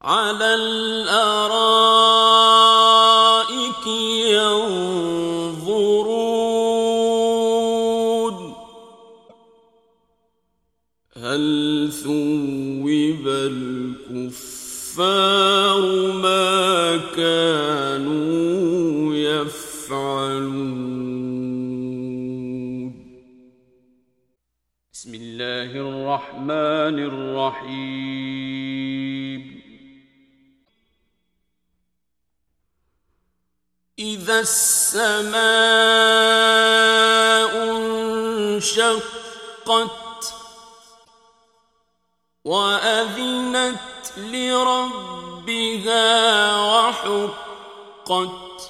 عَلَى الْأَرَائِكِ يَنظُرُونَ هَلْ ثُوِّبَ الْكُفَّارُ مَا كَانُوا يَفْعَلُونَ بسم الله الرحمن الرحيم إذا السماء انشقت وأذنت لربها وحقت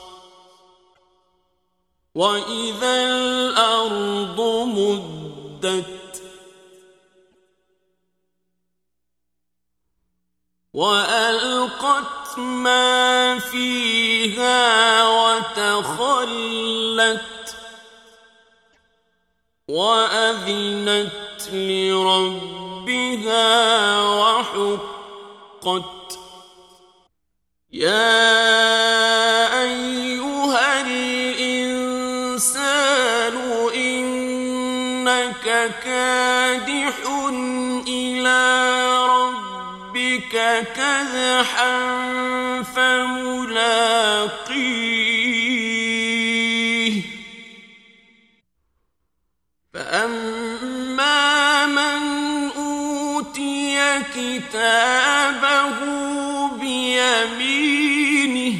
وإذا الأرض مدت وألقت ما فيها وتخلت وأذنت لربها وحقت يا أيها الإنسان إنك كادح إلى ربك كدحا فملاقيه فأما من أوتي كتابه بيمينه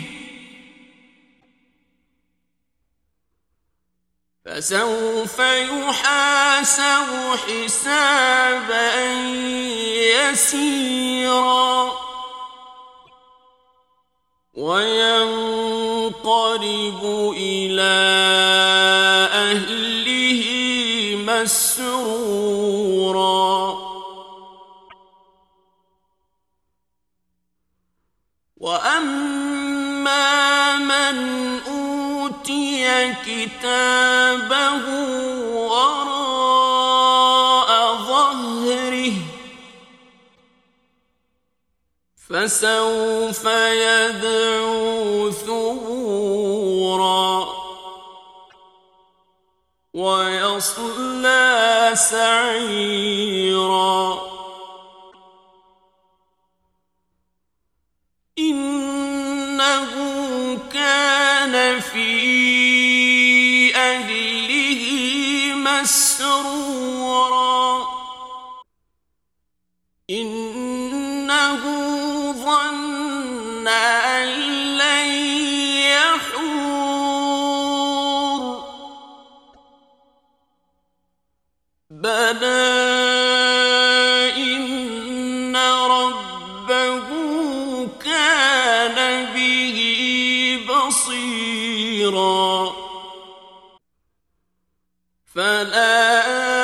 فسوف يحاسب حسابا يسيرا وينقلب إلى أهله مسرورا وأما من أوتي كتابه وراء ظهره فسوف يدعو ثبورا ويصلى سعيرا إنه كان في أهله مسرورا إنه ظن أن لن يحور بلى إن ربه كان به بصيرا فلا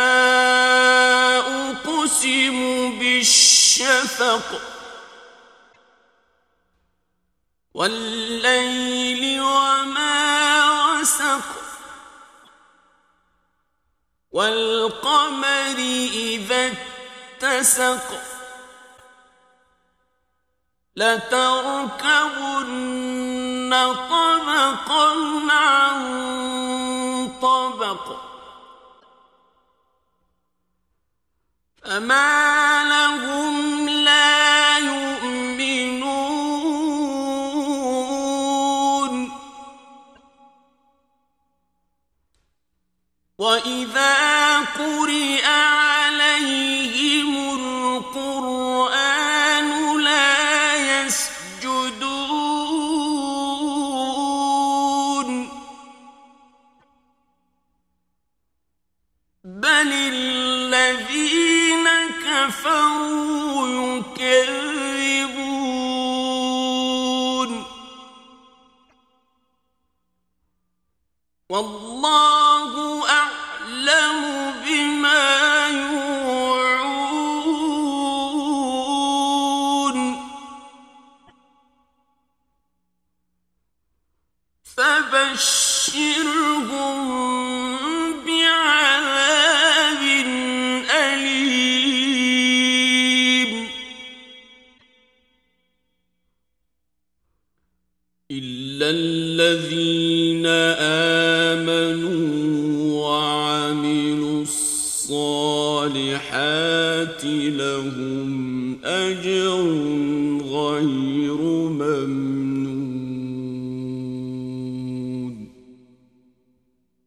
أقسم بالشفق والليل وما وسق والقمر إذا اتسق لتركبن طبقا عن طبق فما لهم لا يؤمنون وإذا قرئ عليهم القرآن لا يسجدون بل الذين كفروا يكذبون والله أعلم بما يوعون فبشرهم بعذاب أليم إلا الذين آمنوا وعملوا الصالحات لهم أجر غير